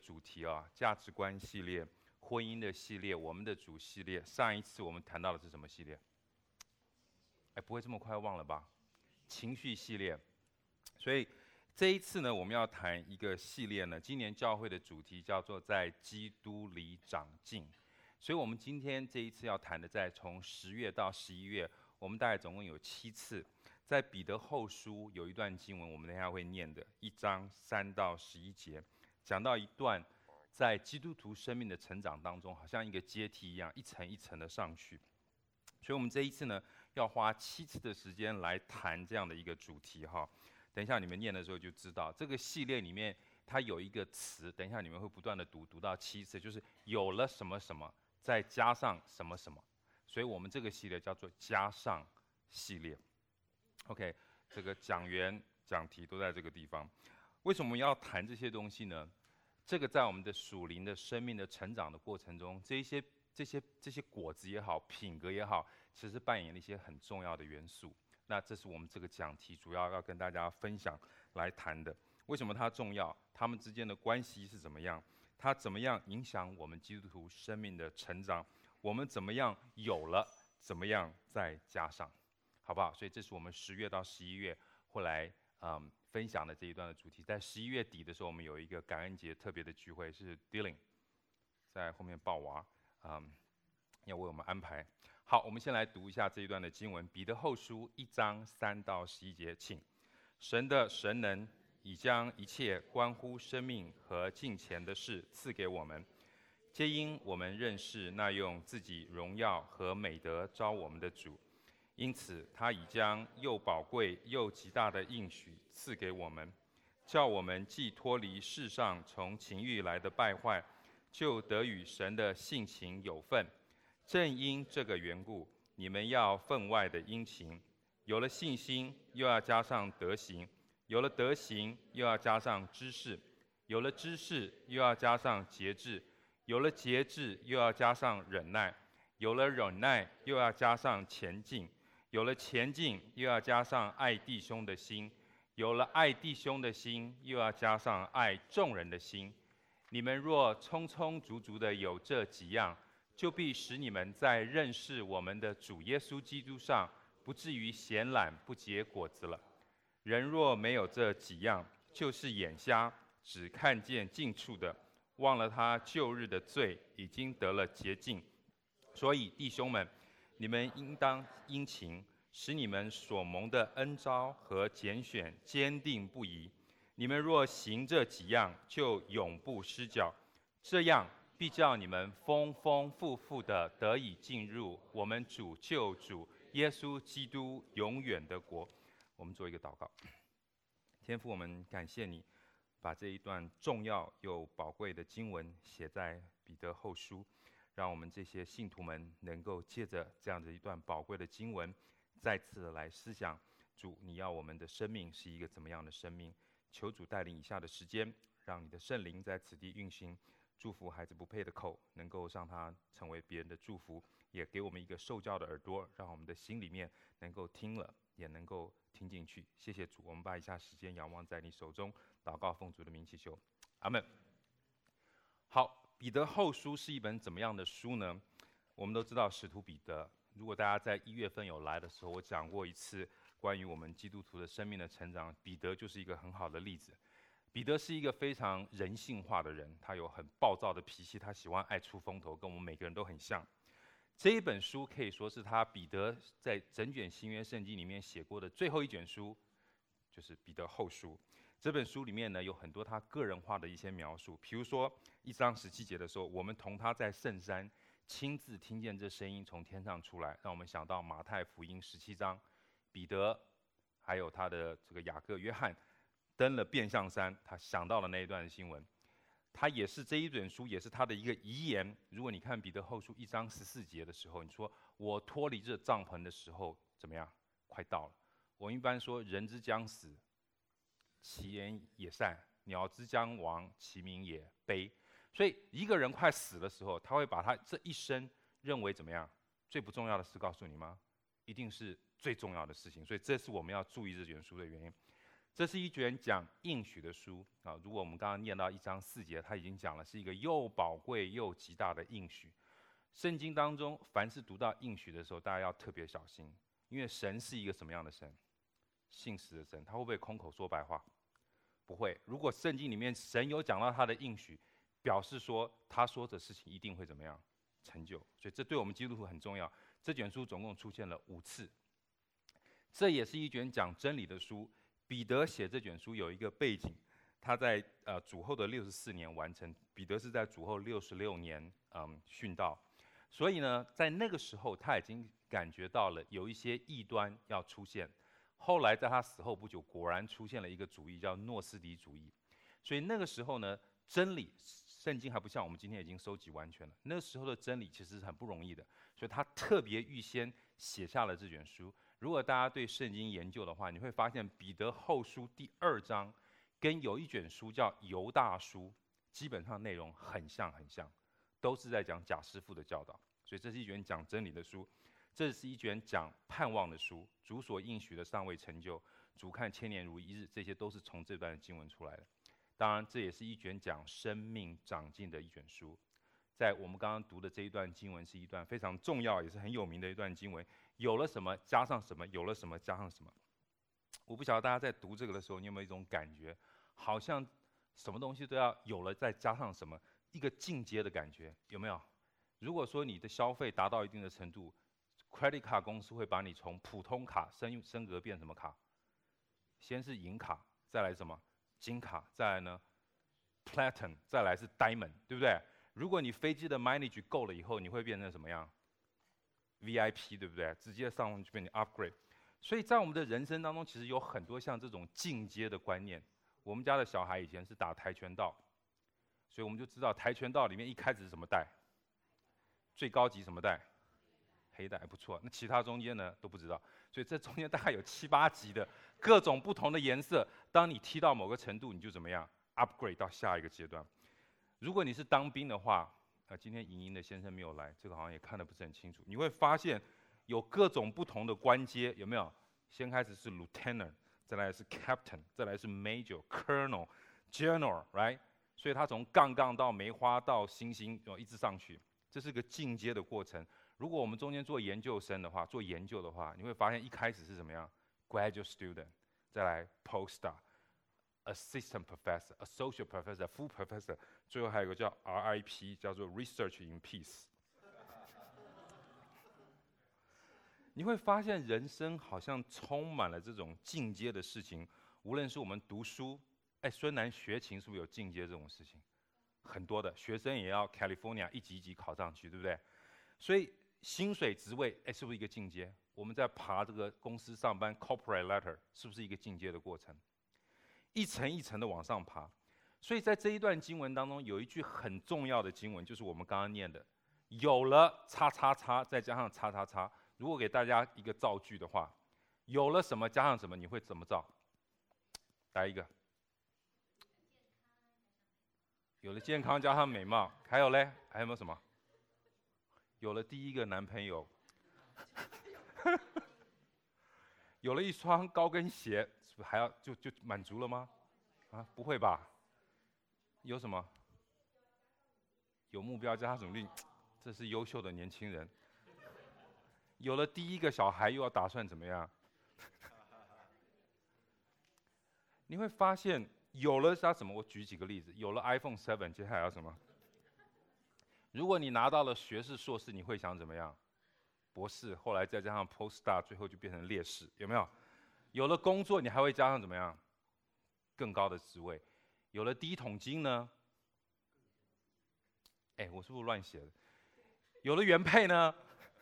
主题啊，价值观系列、婚姻的系列、我们的主系列。上一次我们谈到的是什么系列？不会这么快忘了吧？情绪系列。所以这一次呢，我们要谈一个系列呢，今年教会的主题叫做在基督里长进。所以我们今天这一次要谈的，在从10月到11月，我们大概总共有7次。在彼得后书有一段经文，我们等一下会念的，1章3到11节，讲到一段在基督徒生命的成长当中，好像一个阶梯一样，一层一层的上去。所以我们这一次呢，要花7次的时间来谈这样的一个主题哈。等一下你们念的时候就知道，这个系列里面它有一个词，等一下你们会不断的读到7次，就是有了什么什么，再加上什么什么。所以我们这个系列叫做加上系列。OK， 这个讲员讲题都在这个地方。为什么要谈这些东西呢？这个在我们的属灵的生命的成长的过程中，这些果子也好，品格也好，其实扮演了一些很重要的元素。那这是我们这个讲题主要要跟大家分享来谈的。为什么它重要？它们之间的关系是怎么样？它怎么样影响我们基督徒生命的成长？我们怎么样有了？怎么样再加上？好不好？所以这是我们10月到11月会来分享的这一段的主题。在11月底的时候，我们有一个感恩节特别的聚会，是 Dylan 在后面抱娃，要为我们安排。好，我们先来读一下这一段的经文，彼得后书1章3到11节，请。神的神能已将一切关乎生命和敬虔的事赐给我们，皆因我们认识那用自己荣耀和美德召我们的主。因此，他已将又宝贵又极大的应许赐给我们，叫我们既脱离世上从情欲来的败坏，就得与神的性情有份。正因这个缘故，你们要分外的殷勤。有了信心，又要加上德行；有了德行，又要加上知识；有了知识，又要加上节制；有了节制，又要加上忍耐；有了忍耐，又要加上前进；有了前进，又要加上爱弟兄的心；有了爱弟兄的心，又要加上爱众人的心。你们若充充足足的有这几样，就必使你们在认识我们的主耶稣基督上，不至于闲懒不结果子了。人若没有这几样，就是眼瞎，只看见近处的，忘了他旧日的罪已经得了洁净。所以弟兄们，你们应当殷勤，使你们所蒙的恩召和拣选坚定不移。你们若行这几样，就永不失脚。这样必叫你们丰丰富富的得以进入我们主救主耶稣基督永远的国。我们做一个祷告。天父，我们感谢你，把这一段重要又宝贵的经文写在彼得后书，让我们这些信徒们能够借着这样的一段宝贵的经文，再次来思想主，你要我们的生命是一个怎么样的生命？求主带领以下的时间，让你的圣灵在此地运行，祝福孩子不配的口，能够让他成为别人的祝福，也给我们一个受教的耳朵，让我们的心里面能够听了，也能够听进去。谢谢主，我们把以下时间仰望在你手中，祷告奉主的名祈求，阿们。好，彼得后书是一本怎么样的书呢？我们都知道使徒彼得，如果大家在1月份有来的时候，我讲过一次关于我们基督徒的生命的成长，彼得就是一个很好的例子。彼得是一个非常人性化的人，他有很暴躁的脾气，他喜欢爱出风头，跟我们每个人都很像。这一本书可以说是彼得在整卷新约圣经里面写过的最后一卷书，就是彼得后书。这本书里面呢，有很多他个人化的一些描述，比如说1章17节的时候，我们同他在圣山亲自听见这声音从天上出来，让我们想到马太福音17章，彼得还有他的这个雅各、约翰登了变相山，他想到了那一段新闻。他也是这一本书，也是他的一个遗言。如果你看彼得后书1章14节的时候，你说我脱离这帐篷的时候怎么样？快到了。我一般说，人之将死，其言也善；鸟之将亡，其鸣也悲。所以一个人快死的时候，他会把他这一生认为怎么样？最不重要的事告诉你吗？一定是最重要的事情。所以这是我们要注意这卷书的原因。 这是一卷讲应许的书啊。如果我们刚刚念到1章4节，他已经讲了是一个又宝贵又极大的应许。圣经当中，凡是读到应许的时候，大家要特别小心，因为神是一个什么样的神？信实的神，他会不会空口说白话？不会。如果圣经里面神有讲到他的应许，表示说他说的事情一定会怎么样成就，所以这对我们基督徒很重要。这卷书总共出现了5次，这也是一卷讲真理的书。彼得写这卷书有一个背景，他在主后的64年完成，彼得是在主后66年殉道，所以呢，在那个时候他已经感觉到了有一些异端要出现。后来在他死后不久，果然出现了一个主义叫诺斯底主义。所以那个时候呢，真理圣经还不像我们今天已经收集完全了，那时候的真理其实是很不容易的，所以他特别预先写下了这卷书。如果大家对圣经研究的话，你会发现彼得后书第2章跟有一卷书叫犹大书，基本上内容很像，都是在讲假师傅的教导。所以这是一卷讲真理的书，这是一卷讲盼望的书。主所应许的尚未成就，主看千年如一日，这些都是从这段经文出来的。当然，这也是一卷讲生命长进的一卷书。在我们刚刚读的这一段经文，是一段非常重要也是很有名的一段经文。有了什么加上什么，有了什么加上什么。我不晓得大家在读这个的时候，你有没有一种感觉，好像什么东西都要有了再加上什么，一个进阶的感觉，有没有？如果说你的消费达到一定的程度 ，credit card 公司会把你从普通卡升格变什么卡？先是银卡，再来什么？金卡，再来呢 ，Platinum， 再来是 Diamond， 对不对？如果你飞机的 mileage 够了以后，你会变成什么样 ？VIP， 对不对？直接上去变成 upgrade。所以在我们的人生当中，其实有很多像这种进阶的观念。我们家的小孩以前是打跆拳道，所以我们就知道跆拳道里面一开始是什么带，最高级什么带？黑带，不错。那其他中间呢都不知道，所以这中间大概有7、8级的各种不同的颜色。当你踢到某个程度，你就怎么样 upgrade 到下一个阶段。如果你是当兵的话，今天莹莹的先生没有来，这个好像也看得不是很清楚。你会发现有各种不同的官阶，有没有？先开始是 lieutenant， 再来是 captain， 再来是 major、colonel、general，right？ 所以他从杠到梅花到星星，一直上去，这是个进阶的过程。如果我们中间做研究生的话，做研究的话，你会发现一开始是怎么样 ？graduate student， 再来 postdoc。assistant professor、associate professor、full professor， 最后还有一个叫 RIP， 叫做 Research in Peace。你会发现人生好像充满了这种进阶的事情，无论是我们读书，孙楠学琴是不是有进阶这种事情？很多的学生也要 California 一级一级考上去，对不对？所以薪水职位，是不是一个进阶？我们在爬这个公司上班 corporate ladder， 是不是一个进阶的过程？一层一层的往上爬，所以在这一段经文当中，有一句很重要的经文，就是我们刚刚念的，有了叉叉叉，再加上叉叉叉。如果给大家一个造句的话，有了什么加上什么，你会怎么造？来一个。有了健康加上美貌，还有嘞，还有没有什么？有了第一个男朋友，有了一双高跟鞋。是不是还要就满足了吗？啊，不会吧？有什么？有目标加上努力，这是优秀的年轻人。有了第一个小孩，又要打算怎么样？你会发现，有了啥什么？我举几个例子。有了 iPhone 7，接下来要什么？如果你拿到了学士、硕士，你会想怎么样？博士，后来再加上 postdoc， 最后就变成烈士，有没有？有了工作，你还会加上怎么样？更高的职位。有了第一桶金呢？我是不是乱写的？有了原配呢？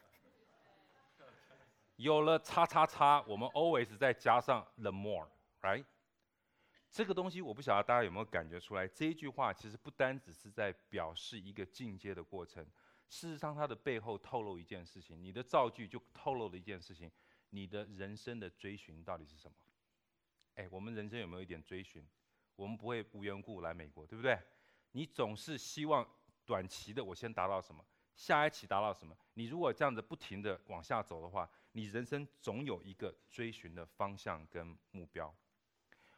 有了叉叉叉，我们 always 再加上 the more，right？ 这个东西我不晓得大家有没有感觉出来？这一句话其实不单只是在表示一个进阶的过程，事实上它的背后透露一件事情，你的造句就透露了一件事情。你的人生的追寻到底是什么？我们人生有没有一点追寻？我们不会无缘无故来美国，对不对？你总是希望短期的我先达到什么，下一期达到什么？你如果这样子不停的往下走的话，你人生总有一个追寻的方向跟目标。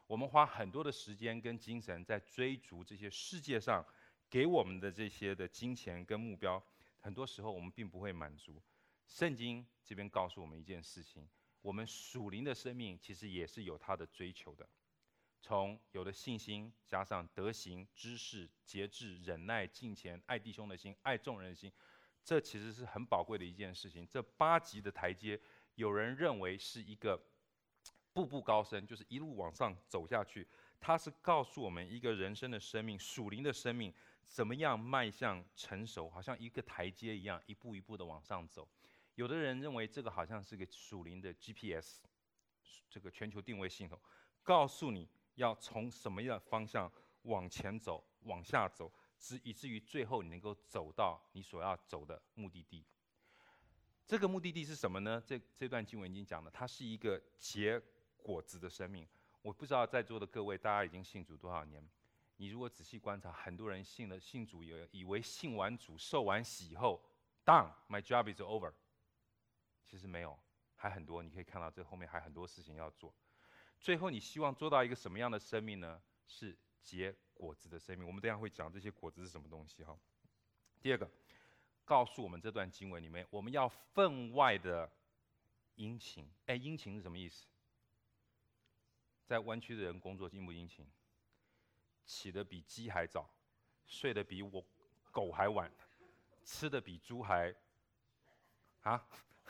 我们花很多的时间跟精神在追逐这些世界上给我们的这些的金钱跟目标，很多时候我们并不会满足。圣经这边告诉我们一件事情，我们属灵的生命其实也是有它的追求的。从有了信心，加上德行、知识、节制、忍耐、敬虔、爱弟兄的心、爱众人的心，这其实是很宝贵的一件事情。这8级的台阶，有人认为是一个步步高升，就是一路往上走下去。它是告诉我们一个人生的生命、属灵的生命怎么样迈向成熟，好像一个台阶一样，一步一步的往上走。有的人认为这个好像是个属灵的 GPS， 这个全球定位系统，告诉你要从什么样的方向往前走、往下走，以至于最后你能够走到你所要走的目的地。这个目的地是什么呢？这段经文已经讲了，它是一个结果子的生命。我不知道在座的各位，大家已经信主多少年？你如果仔细观察，很多人信主以为信完主、受完洗以后 ，done my job is over。其实没有，还很多。你可以看到这后面还很多事情要做。最后，你希望做到一个什么样的生命呢？是结果子的生命。我们等一下会讲这些果子是什么东西哈。第二个，告诉我们这段经文里面，我们要分外的殷勤。殷勤是什么意思？在湾区的人工作殷不殷勤？起得比鸡还早，睡得比我狗还晚，吃得比猪还啊？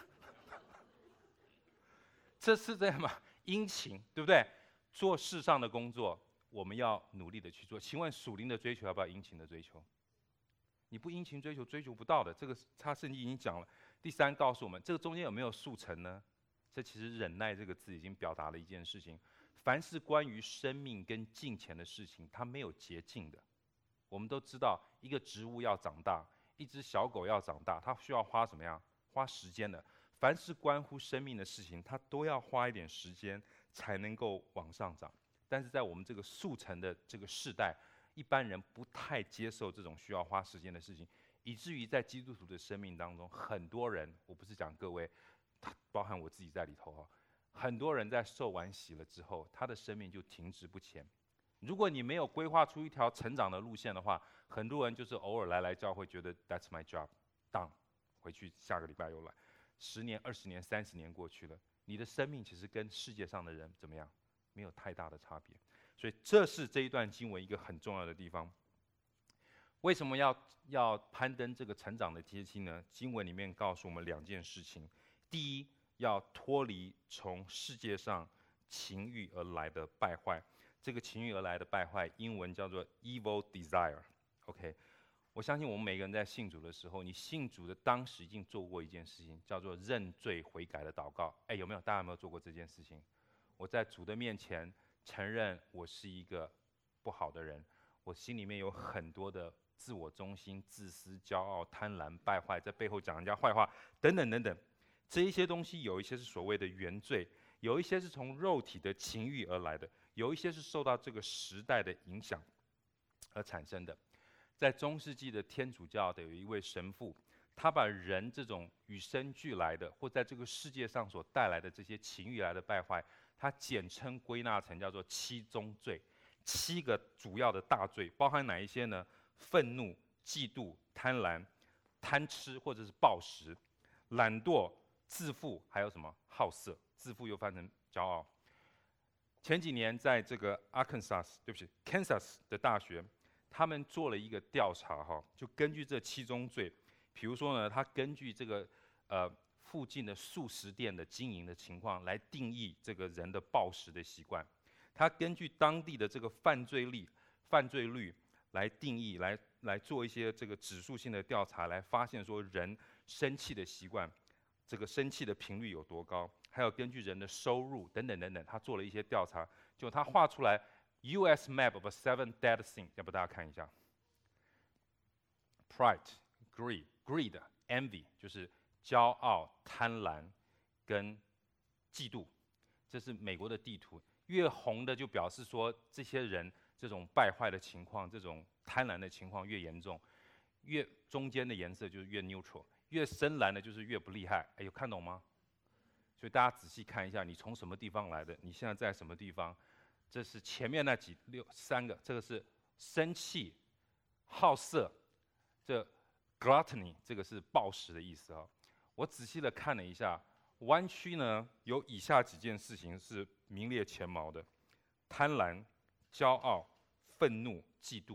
这是这样吗？殷勤，对不对？做世上的工作，我们要努力的去做。请问属灵的追求要不要殷勤的追求？你不殷勤追求，追求不到的。这个他圣经已经讲了。第3告诉我们，这个中间有没有速成呢？这其实忍耐这个字已经表达了一件事情。凡是关于生命跟金钱的事情，它没有捷径的。我们都知道，一个植物要长大，一只小狗要长大，它需要花什么样？花时间的。凡是关乎生命的事情，它都要花一点时间才能够往上涨。但是在我们这个速成的这个世代，一般人不太接受这种需要花时间的事情，以至于在基督徒的生命当中，很多人，我不是讲各位，包含我自己在里头哈，很多人在受完洗了之后，他的生命就停滞不前。如果你没有规划出一条成长的路线的话，很多人就是偶尔来教会，觉得 That's my job， done， 回去下个礼拜又来。10年、20年、30年过去了，你的生命其实跟世界上的人怎么样？没有太大的差别。所以这是这一段经文一个很重要的地方。为什么要攀登这个成长的阶梯呢？经文里面告诉我们2件事情：第一，要脱离从世界上情欲而来的败坏。这个情欲而来的败坏，英文叫做 evil desire。OK。我相信我们每个人在信主的时候，你信主的当时已经做过一件事情，叫做认罪悔改的祷告。有没有？大家有没有做过这件事情？我在主的面前承认我是一个不好的人，我心里面有很多的自我中心、自私、骄傲、贪婪、败坏，在背后讲人家坏话，等等等等。这一些东西有一些是所谓的原罪，有一些是从肉体的情欲而来的，有一些是受到这个时代的影响而产生的。在中世纪的天主教的有一位神父，他把人这种与生俱来的，或在这个世界上所带来的这些情欲来的败坏，他简称归纳成叫做7宗罪，7个主要的大罪，包含哪一些呢？愤怒、嫉妒、贪婪、贪吃或者是暴食、懒惰、自负，还有什么好色？自负又翻成骄傲。前几年在这个 Kansas 的大学，他们做了一个调查哈，就根据这7宗罪，比如说呢，他根据这个附近的素食店的经营的情况来定义这个人的暴食的习惯，他根据当地的这个犯罪率来定义，来做一些这个指数性的调查，来发现说人生气的习惯，这个生气的频率有多高，还有根据人的收入等等等等，他做了一些调查，就他画出来。U.S. map of 7 dead things， 要不大家看一下 ？Pride、greed、envy 就是骄傲、贪婪跟嫉妒，这是美国的地图。越红的就表示说这些人这种败坏的情况，这种贪婪的情况越严重；越中间的颜色就是越 neutral， 越深蓝的就是越不厉害。有看懂吗？所以大家仔细看一下，你从什么地方来的，你现在在什么地方。 这是前面那三个，这个是生气、好色，这 gluttony 这个是暴食的意思啊。我仔细的看了一下，湾区呢有以下几件事情是名列前茅的：贪婪、骄傲、愤怒、嫉妒。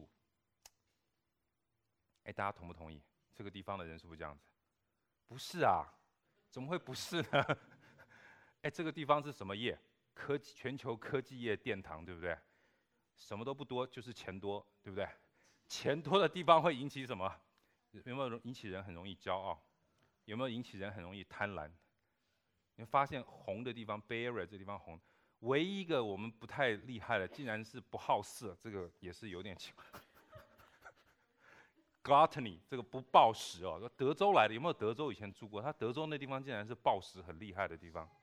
哎，大家同不同意？这个地方的人是不是这样子？不是啊，怎么会不是呢？哎，这个地方是什么业？全球科技业殿堂，对不对？什么都不多，就是钱多，对不对？钱多的地方会引起什么？有没有引起人很容易骄傲？有没有引起人很容易贪婪？你会发现红的地方 ，Bay Area 这地方红，唯一一个我们不太厉害的，竟然是不好色，这个也是有点奇怪。Gluttony 这个不暴食哦，德州来的，有没有德州以前住过？他德州那地方竟然是暴食很厉害的地方。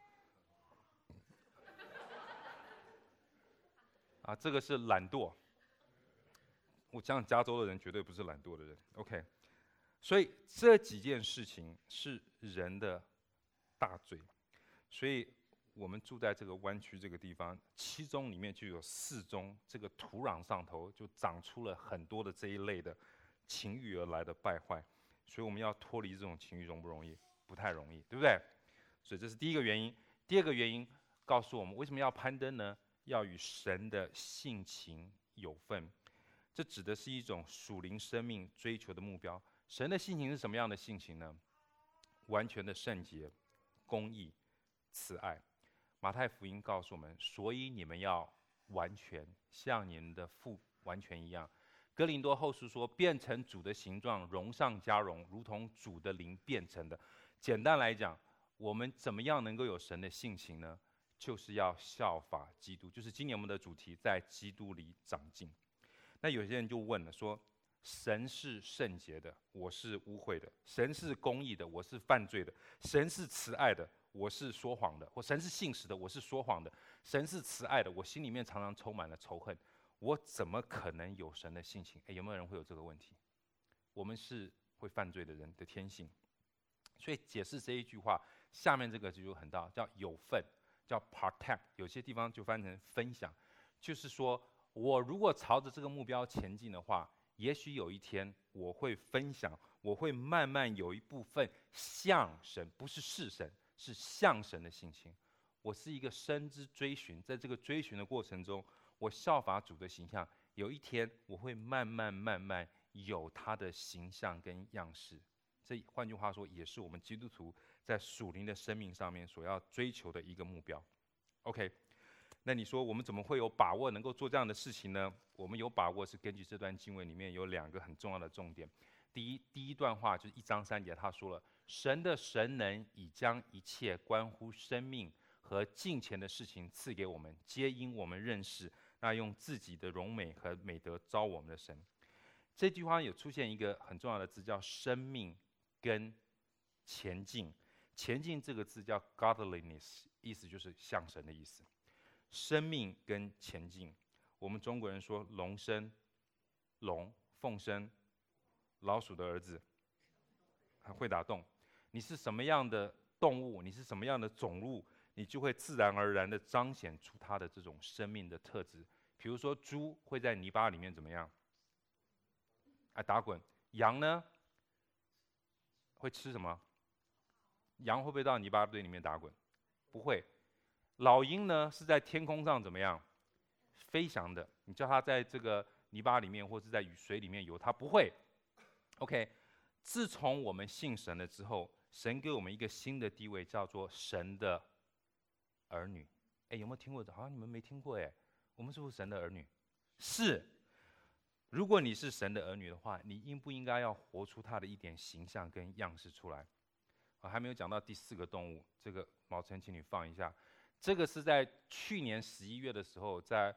啊，这个是懒惰。我讲加州的人绝对不是懒惰的人。OK， 所以这几件事情是人的大罪，所以我们住在这个湾区这个地方，7宗里面就有4宗，这个土壤上头就长出了很多的这一类的情欲而来的败坏，所以我们要脱离这种情欲容不容易？不太容易，对不对？所以这是第一个原因。第二个原因告诉我们为什么要攀登呢？要与神的性情有份，这指的是一种属灵生命追求的目标。神的性情是什么样的性情呢？完全的圣洁、公义、慈爱。马太福音告诉我们，所以你们要完全，像你们的父完全一样。哥林多后书说，变成主的形状，荣上加荣，如同主的灵变成的。简单来讲，我们怎么样能够有神的性情呢？就是要效法基督，就是今年我们的主题，在基督里长进。那有些人就问了，说神是圣洁的，我是污秽的；神是公义的，我是犯罪的；神是慈爱的，我是说谎的；或神是信实的，我是说谎的；神是慈爱的，我心里面常常充满了仇恨，我怎么可能有神的性情？有没有人会有这个问题？我们是会犯罪的人的天性，所以解释这一句话，下面这个就很大，叫有份。叫 partake， 有些地方就翻成分享，就是说我如果朝着这个目标前进的话，也许有一天我会分享，我会慢慢有一部分像神，不是神，是像神的性情。我是一个深知追寻，在这个追寻的过程中，我效法主的形象，有一天我会慢慢有他的形象跟样式。这换句话说，也是我们基督徒在属灵的生命上面所要追求的一个目标。OK， 那你说我们怎么会有把握能够做这样的事情呢？我们有把握是根据这段经文里面有2个很重要的重点。第一段话就是1章3节，他说了，神的神能已将一切关乎生命和敬虔的事情赐给我们，皆因我们认识那用自己的荣美和美德召我们的神。这句话有出现一个很重要的字，叫生命跟前进。前进这个字叫 godliness， 意思就是像神的意思。生命跟前进，我们中国人说龙生龙，凤生老鼠的儿子，会打洞。你是什么样的动物，你是什么样的种物，你就会自然而然地彰显出它的这种生命的特质。比如说猪会在泥巴里面怎么样？打滚。羊呢会吃什么？羊会不会到泥巴堆里面打滚？不会。老鹰呢是在天空上怎么样？飞翔的。你叫它在这个泥巴里面或是在雨水里面游，它不会。OK， 自从我们信神了之后，神给我们一个新的地位，叫做神的儿女。有没有听过？好像你们没听过。我们是不是神的儿女？是。如果你是神的儿女的话，你应不应该要活出他的一点形象跟样式出来？还没有讲到第4个动物，这个毛晨请你放一下。这个是在去年11月的时候，在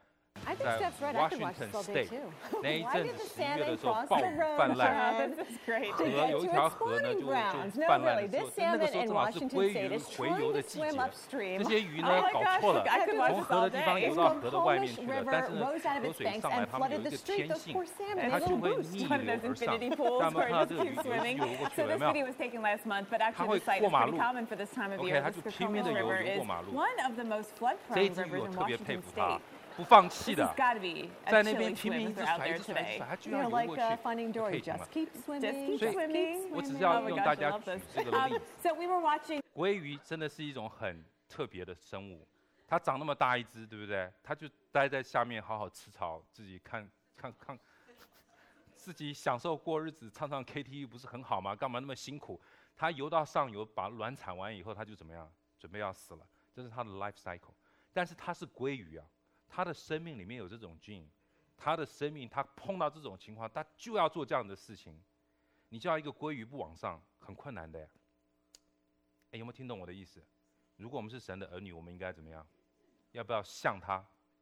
Washington State 那一阵子11月的时候暴雨泛滥，河有一条河呢就泛滥的时候，那个时候正好是鲑鱼洄游的季节，这些鱼呢搞错了，从河的地方游到河的外面去了，但是呢河水上来，它们有一个天性，它就会逆流而上。大家有没有看到这个鱼游过去了？有没有？它会过马路 ，OK， 它就拼命的游过马路。这一只鱼我特别佩服它。 不放弃 This 的 has，got to be 在 a 那边 chilly 拼 swim 命 if 一直 they're out 甩，一 there 直甩，一直 today. 甩，他居 You 然 know, 游 like 过去， Finding 就可 Dory, 以停 just 了。 keep swimming, keep 所以 swimming. 我只是 Oh 要 my 用 gosh, 大 I 家 love 举 this. 这个例子。 So we were watching. 鲑鱼真的是一种很特别的生物，它长那么大一只，对不对？它就待在下面好好吃草，自己看，自己享受过日子，唱唱 KTV 不是很好吗？干嘛那么辛苦？它游到上游，把卵产完以后，它就怎么样？准备要死了，这是它的 life cycle。但是它是鲑鱼啊，它的生命里面有这种 gene， 它的生命，它碰到这种情况，它就要做这样的事情。你叫一个鲑鱼不往上，很困难的呀。哎，有没有听懂我的意思？如果我们是神的儿女，我们应该怎么样？要不要像他？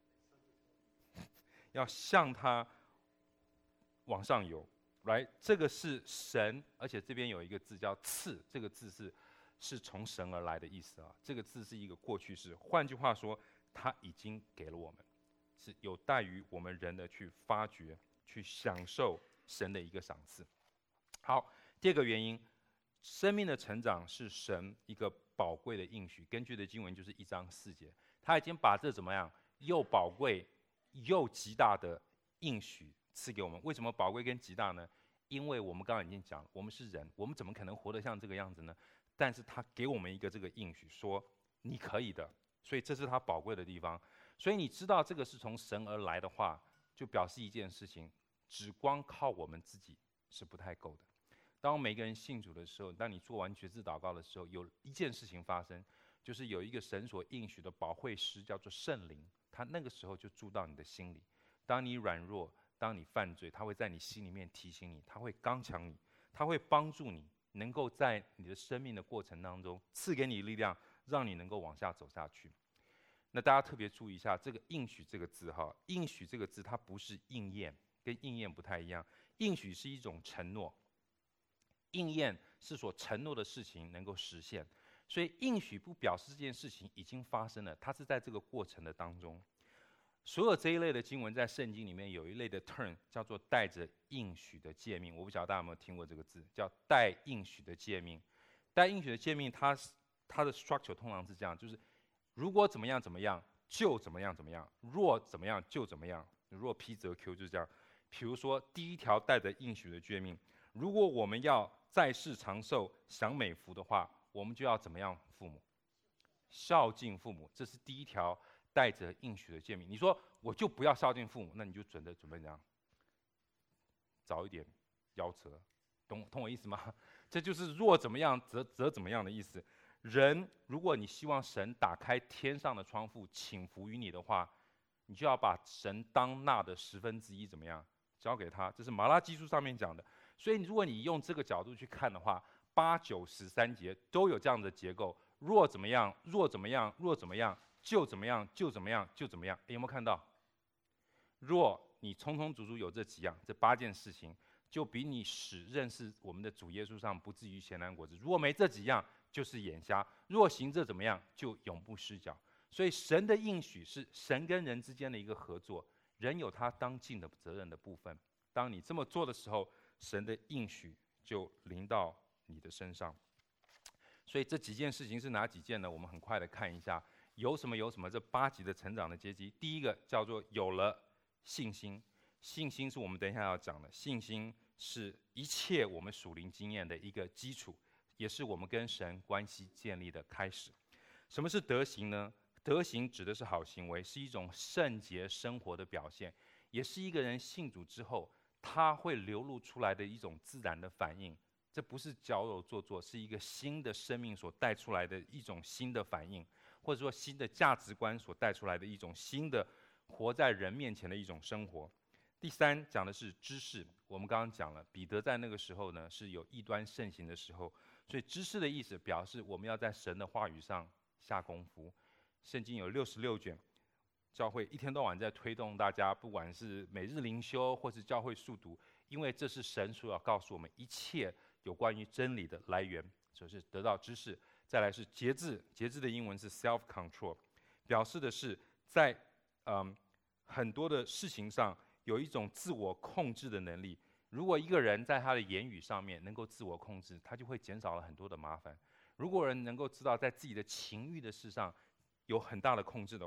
要像他往上游，来，这个是神，而且这边有一个字叫赐，这个字是从神而来的意思啊。这个字是一个过去式，换句话说，他已经给了我们，是有待于我们人的去发掘、去享受神的一个赏赐。好，第二个原因，生命的成长是神一个宝贵的应许。根据的经文就是1章4节，他已经把这怎么样又宝贵又极大的应许赐给我们。为什么宝贵跟极大呢？因为我们刚刚已经讲了，我们是人，我们怎么可能活得像这个样子呢？但是他给我们一个这个应许，说你可以的，所以这是他宝贵的地方。所以你知道这个是从神而来的话，就表示一件事情，只光靠我们自己是不太够的。当每个人信主的时候，当你做完决志祷告的时候，有一件事情发生，就是有一个神所应许的保惠师，叫做圣灵，他那个时候就住到你的心里。当你软弱，当你犯罪，他会在你心里面提醒你，他会刚强你，他会帮助你，能够在你的生命的过程当中赐给你力量，让你能够往下走下去。那大家特别注意一下，这个应许这个字哈，应许这个字它不是应验，跟应验不太一样。应许是一种承诺。应验是所承诺的事情能够实现，所以应许不表示这件事情已经发生了，它是在这个过程的当中。所有这一类的经文在圣经里面有一类的 term 叫做带着应许的诫命，我不晓得大家有没有听过这个字，叫带应许的诫命。带应许的诫命，它的 structure 通常是这样，就是如果怎么样怎么样就怎么样怎么样，若怎么样就怎么样，若 P 则 Q 就是这样。比如说第一条带着应许的诫命，如果我们要在世长寿、享美福的话，我们就要怎么样？父母孝敬父母，这是第一条带着应许的诫命。你说我就不要孝敬父母，那你就准备怎样？早一点夭折，懂我意思吗？这就是若怎么样则怎么样的意思。人，如果你希望神打开天上的窗户倾福于你的话，你就要把神当纳的1/10怎么样交给他。这是马拉基书上面讲的。所以，如果你用这个角度去看的话，8、9、13节都有这样的结构：若怎么样，若怎么样，若怎么样，就怎么样，就怎么样，就怎么样。有没有看到？若你充充足足有这几样，这8件事情，就比你认识我们的主耶稣上不至于闲然果子。如果没这几样，就是眼瞎；若行这怎么样，就永不失脚。所以，神的应许是神跟人之间的一个合作，人有他当尽的责任的部分。当你这么做的时候，神的应许就临到你的身上。所以这几件事情是哪几件呢？我们很快的看一下，有什么这8级的成长的阶级。第一个叫做有了信心，信心是我们等一下要讲的，信心是一切我们属灵经验的一个基础，也是我们跟神关系建立的开始。什么是德行呢？德行指的是好行为，是一种圣洁生活的表现，也是一个人信主之后他会流露出来的一种自然的反应。这不是矫揉做作，是一个新的生命所带出来的一种新的反应，或者说新的价值观所带出来的一种新的活在人面前的一种生活。第3讲的是知识，我们刚刚讲了，彼得在那个时候呢是有异端盛行的时候，所以知识的意思表示我们要在神的话语上下功夫。圣经有66卷，教会一天到晚在推动大家，不管是每日灵修或是教会速读，因为这是神所要告诉我们一切有关于真理的来源，就是得到知识。再来是节制，节制的英文是 self-control， 表示的是在很多的事情上有一种自我控制的能力。如果一个人在他的言语上面能够自我控制，他就会减少了很多的麻烦。如果人能够知道在自己的情欲的事上有很大的控制的话，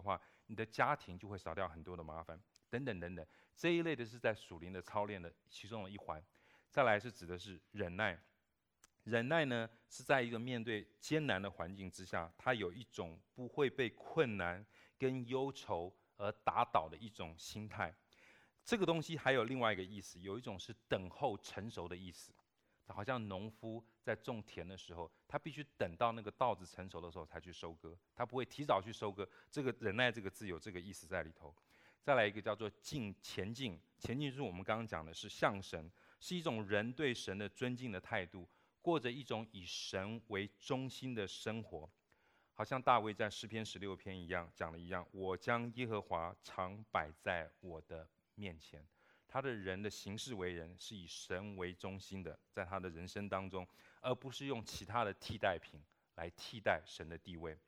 你的家庭就会少掉很多的麻烦，等等等等。这一类的是在属灵的操练的其中的一环。再来是指的是忍耐，忍耐呢是在一个面对艰难的环境之下，它有一种不会被困难跟忧愁而打倒的一种心态。这个东西还有另外一个意思，有一种是等候成熟的意思，好像农夫在种田的时候，他必须等到那个稻子成熟的时候才去收割，他不会提早去收割。这个忍耐这个字有这个意思在里头。再来一个叫做前进，前进就是我们刚刚讲的是向神，是一种人对神的尊敬的态度，过着一种以神为中心的生活。好像大卫在诗篇16篇一样讲的一样，我将耶和华常摆在我的面前。他的人的行事为人是以神为中心的，在他的人生当中，而不是用其他的替代品来替代神的地位。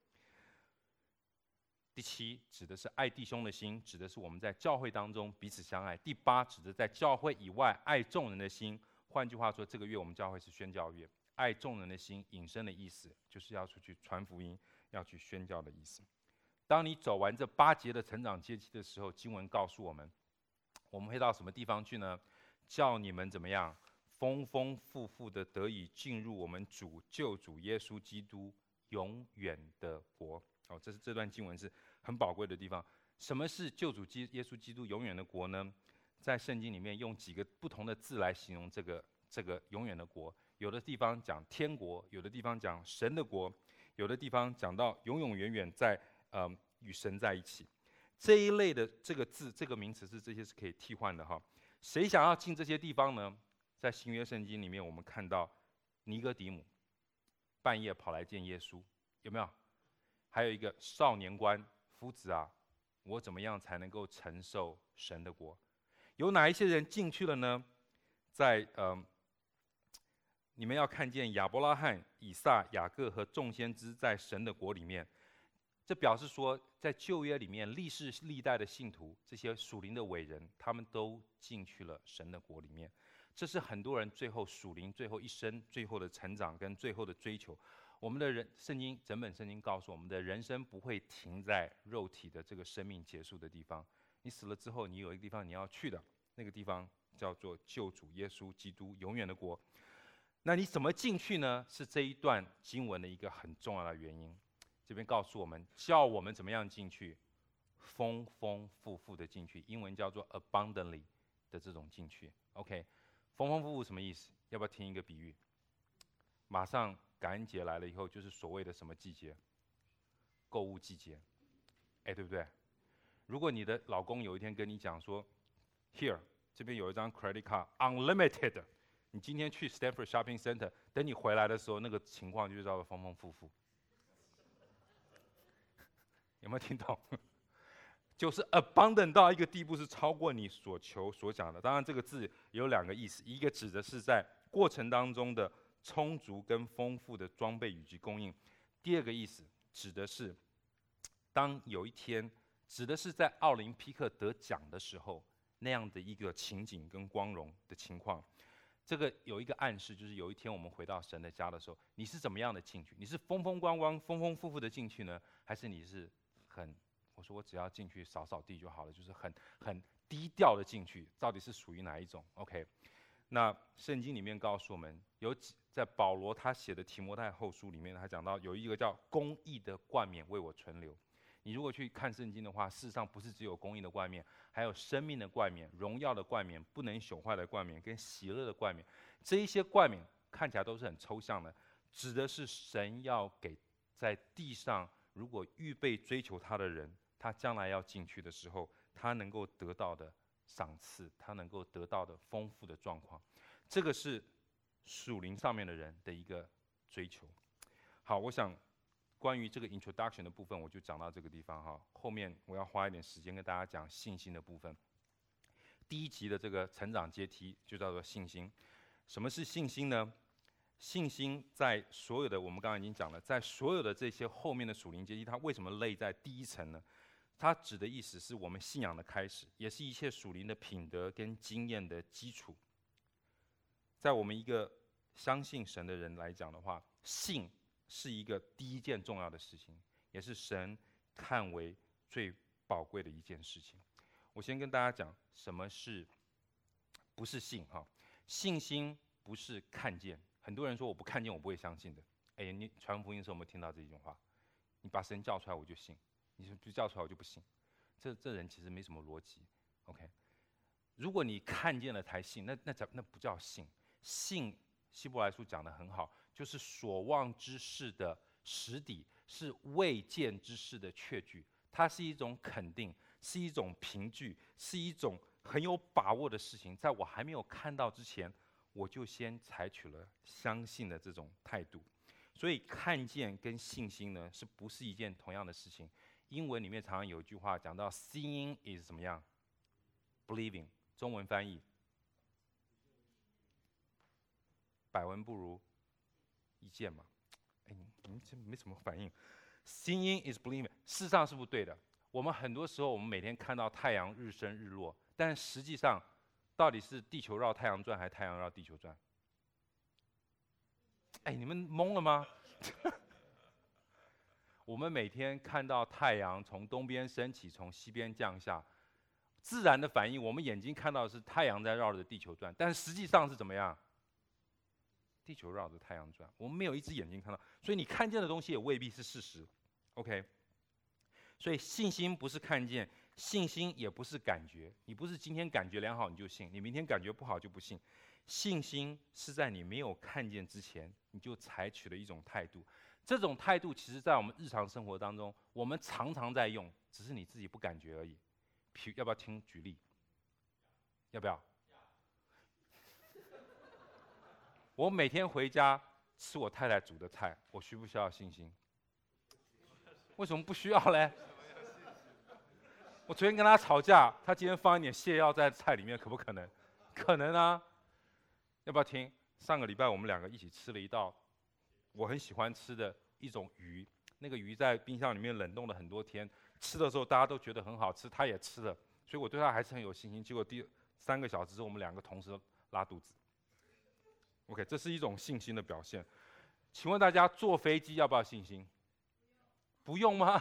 第7指的是爱弟兄的心，指的是我们在教会当中彼此相爱。第8指的在教会以外爱众人的心。换句话说，这个月我们教会是宣教月，爱众人的心引申的意思就是要出去传福音，要去宣教的意思。当你走完这8节的成长阶梯的时候，经文告诉我们，我们会到什么地方去呢？叫你们怎么样，丰丰富富的得以进入我们救主耶稣基督永远的国。这是这段经文是很宝贵的地方。什么是救主耶稣基督永远的国呢？在圣经里面用几个不同的字来形容这个永远的国。有的地方讲天国，有的地方讲神的国，有的地方讲到永永远远在与神在一起。这一类的这个字这个名词这些是可以替换的哈。谁想要进这些地方呢？在新约圣经里面我们看到尼哥底母半夜跑来见耶稣，有没有？还有一个少年官，夫子啊，我怎么样才能够承受神的国？有哪一些人进去了呢？在你们要看见亚伯拉罕、以撒、雅各和众先知在神的国里面。这表示说，在旧约里面历世历代的信徒，这些属灵的伟人，他们都进去了神的国里面。这是很多人最后属灵最后一生最后的成长跟最后的追求。我们的整本圣经告诉我们的人生不会停在肉体的这个生命结束的地方。你死了之后，你有一个地方你要去的，那个地方叫做救主耶稣基督永远的国。那你怎么进去呢？是这一段经文的一个很重要的原因。这边告诉我们，叫我们怎么样进去，丰丰富富的进去，英文叫做 abundantly 的这种进去。OK， 丰丰富富什么意思？要不要听一个比喻？马上感恩节来了以后，就是所谓的什么季节？购物季节，对不对？如果你的老公有一天跟你讲说 ，Here 这边有一张 credit card unlimited， 你今天去 Stanford Shopping Center， 等你回来的时候，那个情况就叫做丰丰富富。有没有听懂？就是 abundant 到一个地步，是超过你所求所想的。当然，这个字有2个意思，一个指的是在过程当中的充足跟丰富的装备以及供应；第2个意思指的是，当有一天，指的是在奥林匹克得奖的时候那样的一个情景跟光荣的情况。这个有一个暗示，就是有一天我们回到神的家的时候，你是怎么样的进去？你是风风光光、丰丰富富的进去呢，还是你是我说我只要进去扫扫地就好了，就是很低调的进去？到底是属于哪一种 ？OK， 那圣经里面告诉我们，在保罗他写的提摩太后书里面，他讲到有一个叫公义的冠冕为我存留。你如果去看圣经的话，事实上不是只有公义的冠冕，还有生命的冠冕、荣耀的冠冕、不能朽坏的冠冕跟喜乐的冠冕。这一些冠冕看起来都是很抽象的，指的是神要给在地上如果预备追求他的人，他将来要进去的时候，他能够得到的赏赐，他能够得到的丰富的状况。这个是属灵上面的人的一个追求。好，我想关于这个 introduction 的部分，我就讲到这个地方哈。后面我要花一点时间跟大家讲信心的部分。第1集的这个成长阶梯就叫做信心。什么是信心呢？信心在所有的我们刚刚已经讲了，在所有的这些后面的属灵阶梯，它为什么类在第1层呢？它指的意思是我们信仰的开始，也是一切属灵的品德跟经验的基础。在我们一个相信神的人来讲的话，是一个第1件重要的事情，也是神看为最宝贵的一件事情。我先跟大家讲什么不是信哈？信心不是看见。很多人说我不看见我不会相信的。哎，你传福音的时候有没有听到这句话？你把神叫出来我就信，你不叫出来我就不信。这人其实没什么逻辑。OK， 如果你看见了才信，那不叫信。信，希伯来书讲得很好，就是所望之事的实底，是未见之事的确据。它是一种肯定，是一种凭据，是一种很有把握的事情。在我还没有看到之前，我就先采取了相信的这种态度。所以看见跟信心呢，是不是一件同样的事情？英文里面常常有一句话讲到 ，seeing is 怎么样 ，believing。中文翻译，百闻不如一见嘛。哎，你这没什么反应。Seeing is believing， 事实上是不是对的？我们很多时候，我们每天看到太阳日升日落，但实际上，到底是地球绕太阳转，还是太阳绕地球转？哎，你们懵了吗？我们每天看到太阳从东边升起，从西边降下，自然的反应，我们眼睛看到的是太阳在绕着地球转，但实际上是怎么样？地球绕着太阳转，我们没有一只眼睛看到，所以你看见的东西也未必是事实。OK， 所以信心不是看见，信心也不是感觉。你不是今天感觉良好你就信，你明天感觉不好就不信。信心是在你没有看见之前，你就采取了一种态度。这种态度其实在我们日常生活当中，我们常常在用，只是你自己不感觉而已。要不要听举例？要不要？我每天回家吃我太太煮的菜，我需不需要信心？为什么不需要嘞？我昨天跟他吵架，他今天放一点泻药在菜里面，可不可能？可能啊。要不要听？上个礼拜我们两个一起吃了一道我很喜欢吃的一种鱼，那个鱼在冰箱里面冷冻了很多天，吃的时候大家都觉得很好吃，他也吃了，所以我对他还是很有信心。结果第3个小时之后，我们两个同时拉肚子。OK， 这是一种信心的表现。请问大家坐飞机要不要信心？不用吗？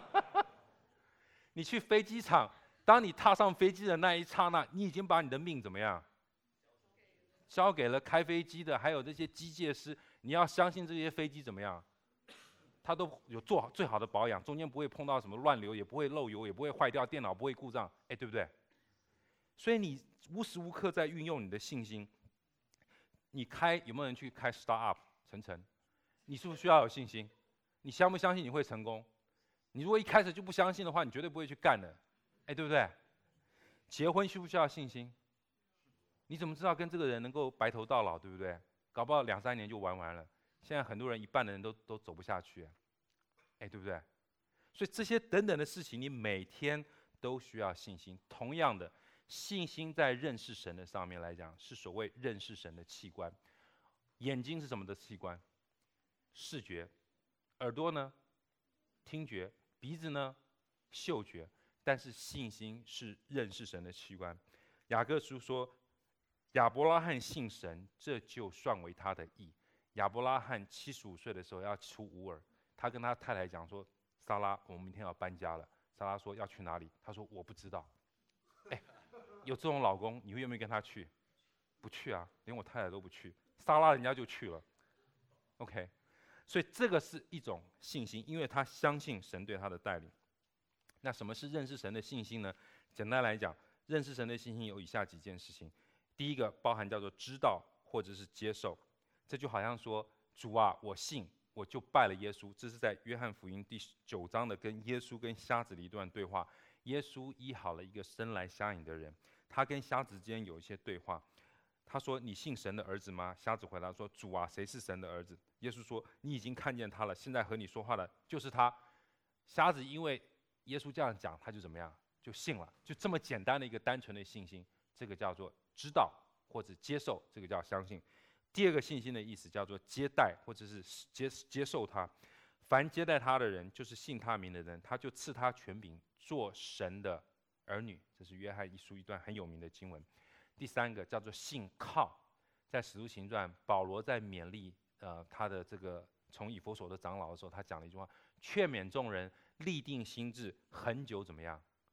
你去飞机场，当你踏上飞机的那一刹那，你已经把你的命怎么样？交给了开飞机的，还有这些机械师。你要相信这些飞机怎么样？它都有做最好的保养，中间不会碰到什么乱流，也不会漏油，也不会坏掉，电脑不会故障，哎，对不对？所以你无时无刻在运用你的信心。你有没有人去开 startup？ 晨晨，你是不是需要有信心？你相不相信你会成功？你如果一开始就不相信的话，你绝对不会去干的，哎，对不对？结婚需不需要信心？你怎么知道跟这个人能够白头到老，对不对？搞不好2、3年就玩完了。现在很多人一半的人都走不下去，哎，对不对？所以这些等等的事情，你每天都需要信心。同样的，信心在认识神的上面来讲，是所谓认识神的器官。眼睛是什么的器官？视觉。耳朵呢？听觉。鼻子呢？嗅觉。但是信心是认识神的器官。雅各书说，亚伯拉罕信神，这就算为他的义。亚伯拉罕75岁的时候要出乌尔，他跟他太太讲说：“撒拉，我们明天要搬家了。”撒拉说：“要去哪里？”他说：“我不知道。”哎，有这种老公，你会愿不愿意跟他去？不去啊，连我太太都不去。撒拉人家就去了。OK， 所以这个是一种信心，因为他相信神对他的带领。那什么是认识神的信心呢？简单来讲，认识神的信心有以下几件事情。第一个包含叫做知道或者是接受，这就好像说，主啊，我信，我就拜了耶稣。这是在约翰福音第9章的跟耶稣跟瞎子的一段对话。耶稣医好了一个生来瞎眼的人，他跟瞎子之间有一些对话。他说：“你信神的儿子吗？”瞎子回答说：“主啊，谁是神的儿子？”耶稣说：“你已经看见他了，现在和你说话的就是他。”瞎子因为耶稣这样讲，他就怎么样？就信了。就这么简单的一个单纯的信心，这个叫做知道或者接受，这个叫相信。第二个信心的意思叫做接待或者是接受他。凡接待他的人，就是信他名的人，他就赐他权柄做神的儿女。这是约翰一书一段很有名的经文。第三个叫做信靠，在使徒行传，保罗在勉励他的这个从以弗所的长老的时候，他讲了一句话：劝勉众人立定心志，恒久怎么样？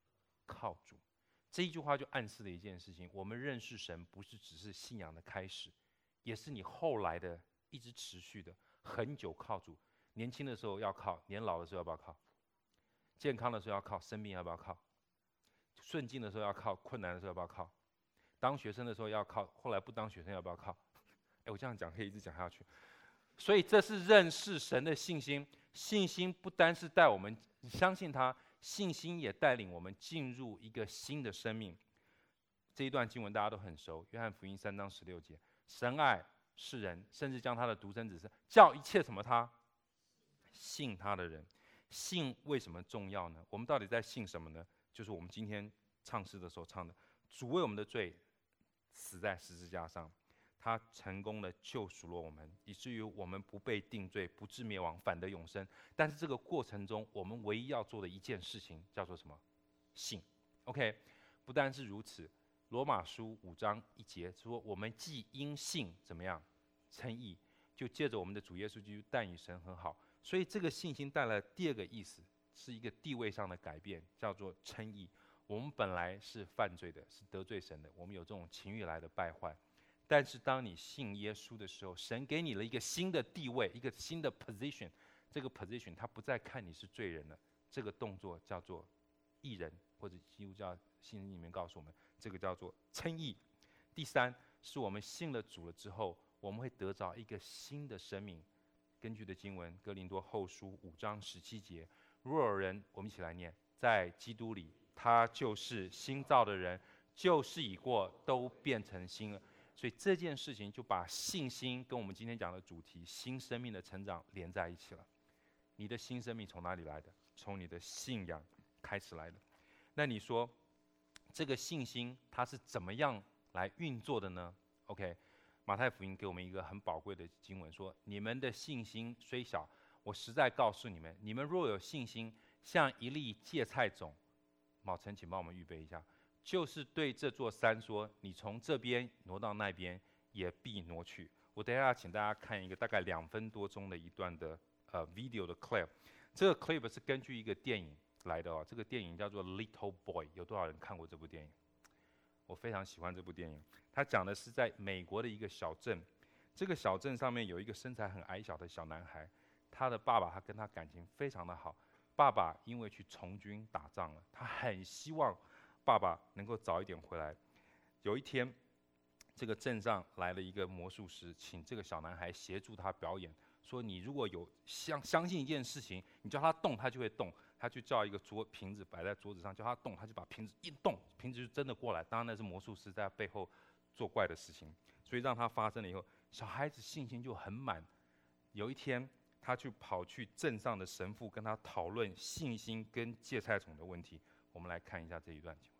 靠主。这一句话就暗示了一件事情：我们认识神不是只是信仰的开始，也是你后来的一直持续的很久靠主。年轻的时候要靠，年老的时候要不要靠？健康的时候要靠，生病要不要靠？顺境的时候要靠，困难的时候要不要靠？当学生的时候要靠，后来不当学生要不要靠？我这样讲可以一直讲下去。所以这是认识神的信心。信心不单是带我们相信他，信心也带领我们进入一个新的生命。这一段经文大家都很熟，约翰福音3章16节：神爱世人，甚至将他的独生子叫一切什么他信他的人。信为什么重要呢？我们到底在信什么呢？就是我们今天唱诗的时候唱的：主为我们的罪死在十字架上，他成功的救赎了我们，以至于我们不被定罪，不致灭亡，反得永生。但是这个过程中，我们唯一要做的一件事情叫做什么？信。OK， 不单是如此，罗马书5章1节说：我们既因信怎么样称义，就借着我们的主耶稣基督但与神和好。所以这个信心带来第二个意思，是一个地位上的改变，叫做称义。我们本来是犯罪的，是得罪神的，我们有这种情欲来的败坏。但是当你信耶稣的时候，神给你了一个新的地位，一个新的 position。这个 position 他不再看你是罪人了，这个动作叫做义人，或者基督教信里面告诉我们，这个叫做称义。第三，是我们信了主了之后，我们会得着一个新的生命。根据的经文，哥林多后书5章17节：若有人，我们一起来念，在基督里，他就是新造的人，旧事已过，都变成新了。所以这件事情就把信心跟我们今天讲的主题新生命的成长连在一起了。你的新生命从哪里来的？从你的信仰开始来的。那你说这个信心它是怎么样来运作的呢？ OK， 马太福音给我们一个很宝贵的经文说：你们的信心虽小，我实在告诉你们，你们若有信心像一粒芥菜种，宝成请帮我们预备一下，就是对这座山说：你从这边挪到那边，也必挪去。我等一下请大家看一个大概2分多钟的一段的video 的 clip。这个 clip 是根据一个电影来的哦，这个电影叫做《Little Boy》，有多少人看过这部电影？我非常喜欢这部电影。它讲的是在美国的一个小镇，这个小镇上面有一个身材很矮小的小男孩，他的爸爸他跟他感情非常的好。爸爸因为去从军打仗了，他很希望爸爸能够早一点回来。有一天，这个镇上来了一个魔术师，请这个小男孩协助他表演，说你如果有相信一件事情，你叫他动，他就会动。他去叫一个瓶子摆在桌子上，叫他动，他就把瓶子一动，瓶子就真的过来。当然那是魔术师在背后做怪的事情，所以让他发生了以后，小孩子信心就很满。有一天，他跑去镇上的神父跟他讨论信心跟芥菜种的问题。我们来看一下这一段经文。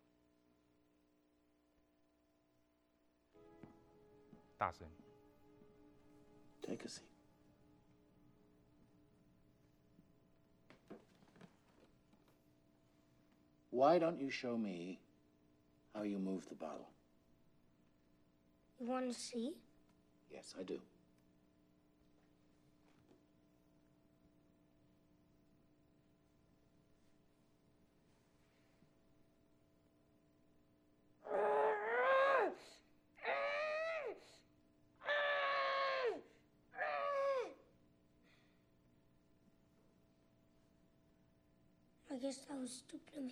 大声。 Take a seat. Why don't you show me how you move the bottle? You want to see? Yes, I do. I guess that was stupid of me.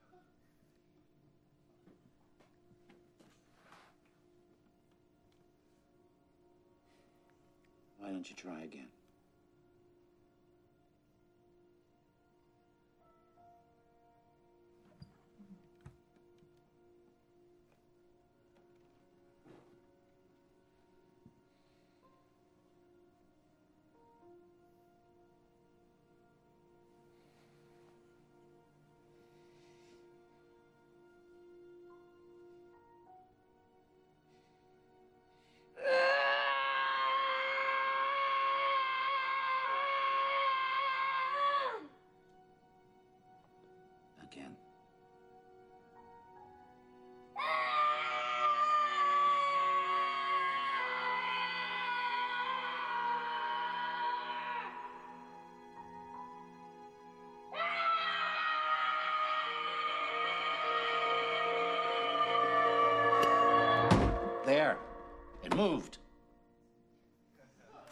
Why don't you try again?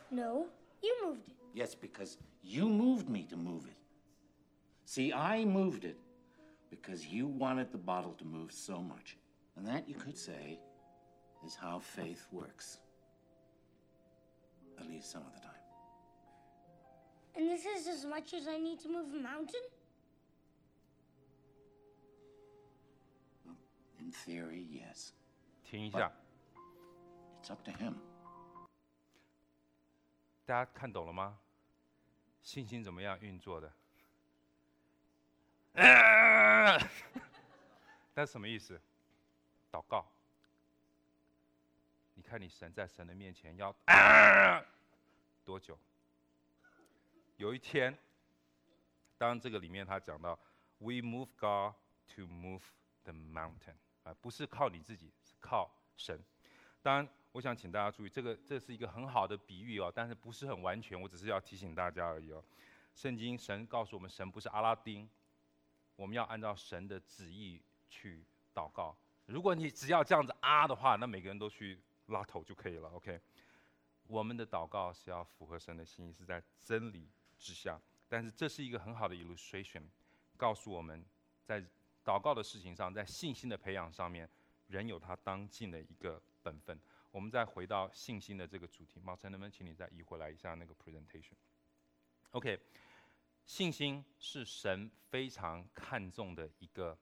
No, you moved it. Yes, because you moved me to move it. See, I moved it because you wanted the bottle to move so much. And that, you could say, is how faith works. At least some of the time. And this is as much as I need to move a mountain? Well, in theory, yes. 停一下， It's up to him. 大家看懂了吗？信心怎么样运作的？那什么意思？祷告。你看你神在神的面前要多久？有一天，当这个里面他讲到 "We move God to move the mountain" 不是靠你自己，是靠神。当然，我想请大家注意，这是一个很好的比喻哦，但是不是很完全，我只是要提醒大家而已哦。圣经神告诉我们，神不是阿拉丁，我们要按照神的旨意去祷告。如果你只要这样子的话，那每个人都去拉头就可以了。OK， 我们的祷告是要符合神的心意，是在真理之下。但是这是一个很好的 illustration， 告诉我们在祷告的事情上，在信心的培养上面，人有他当尽的一个本分。我们再回到信心的这个主题，茂成能不能请你再移回来一下那个 presentation？OK， 信心是神非常看重的一个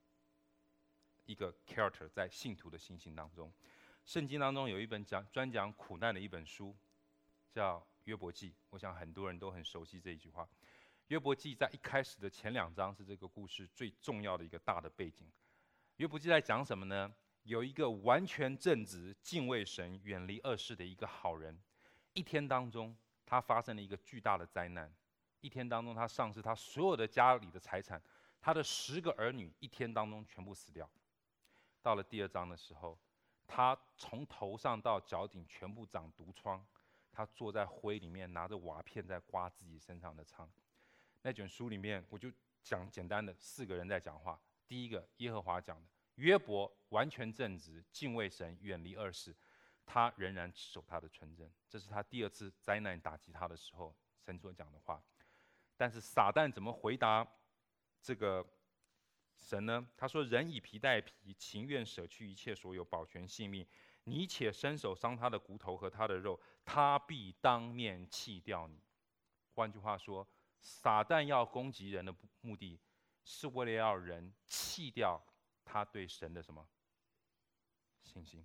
character， 在信徒的信心当中。圣经当中有一本专讲苦难的一本书，叫约伯记。我想很多人都很熟悉这一句话。约伯记在一开始的前2章是这个故事最重要的一个大的背景。约伯记在讲什么呢？有一个完全正直、敬畏神、远离恶事的一个好人，一天当中他发生了一个巨大的灾难。一天当中他丧失他所有的家里的财产，他的10个儿女一天当中全部死掉。到了第2章的时候，他从头上到脚顶全部长毒疮，他坐在灰里面拿着瓦片在刮自己身上的疮。那卷书里面我就讲简单的4个人在讲话。第一个耶和华讲的，约伯完全正直，敬畏神，远离恶事，他仍然持守他的纯正。这是他第2次灾难打击他的时候神所讲的话。但是撒旦怎么回答这个神呢？他说：“人以皮代皮，情愿舍去一切所有，保全性命。你且伸手伤他的骨头和他的肉，他必当面弃掉你。”换句话说，撒旦要攻击人的目的，是为了要人弃掉他对神的什么信心。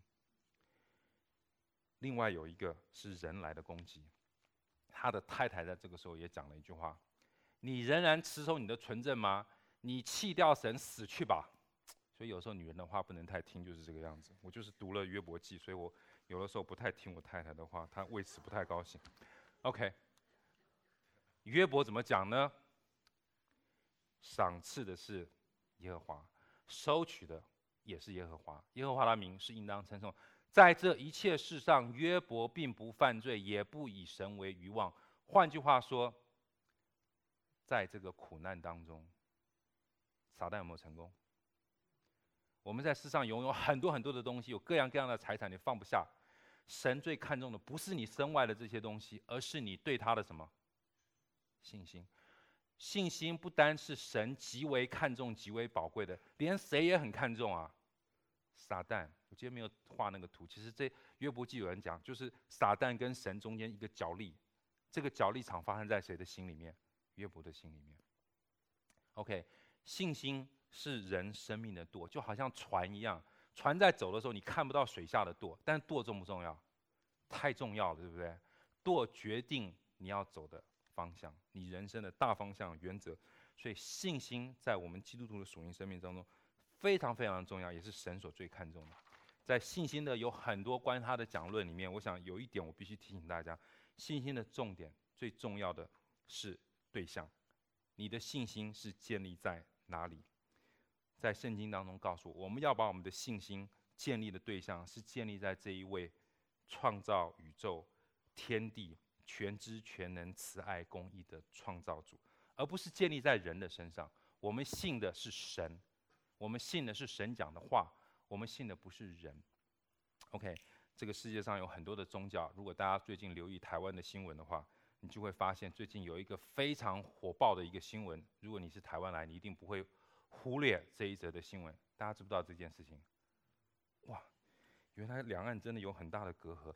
另外有一个是人来的攻击，他的太太在这个时候也讲了一句话：“你仍然持守你的纯正吗？你弃掉神，死去吧。”所以有时候女人的话不能太听，就是这个样子。我就是读了约伯记，所以我有的时候不太听我太太的话，她为此不太高兴。OK， 约伯怎么讲呢？赏赐的是耶和华，收取的也是耶和华。耶和华的名是应当称颂。在这一切事上，约伯并不犯罪，也不以神为愚妄。换句话说，在这个苦难当中，撒旦有没有成功？我们在世上拥有很多很多的东西，有各样各样的财产，你放不下。神最看重的不是你身外的这些东西，而是你对他的什么信心。信心不单是神极为看重、极为宝贵的，连谁也很看重啊。撒旦，我今天没有画那个图，其实这约伯记有人讲，就是撒旦跟神中间一个角力，这个角力场发生在谁的心里面？约伯的心里面。OK， 信心是人生命的舵，就好像船一样，船在走的时候你看不到水下的舵，但舵重不重要？太重要了，对不对？舵决定你要走的方向，你人生的大方向原则。所以信心在我们基督徒的属灵生命当中非常非常重要，也是神所最看重的。在信心的有很多关于他的讲论里面，我想有一点我必须提醒大家，信心的重点最重要的是对象，你的信心是建立在哪里？在圣经当中告诉我们要把我们的信心建立的对象是建立在这一位创造宇宙、天地、全知全能、慈爱公义的创造主，而不是建立在人的身上。我们信的是神，我们信的是神讲的话，我们信的不是人。OK， 这个世界上有很多的宗教，如果大家最近留意台湾的新闻的话，你就会发现最近有一个非常火爆的一个新闻。如果你是台湾来，你一定不会忽略这一则的新闻。大家知不知道这件事情？哇，原来两岸真的有很大的隔阂。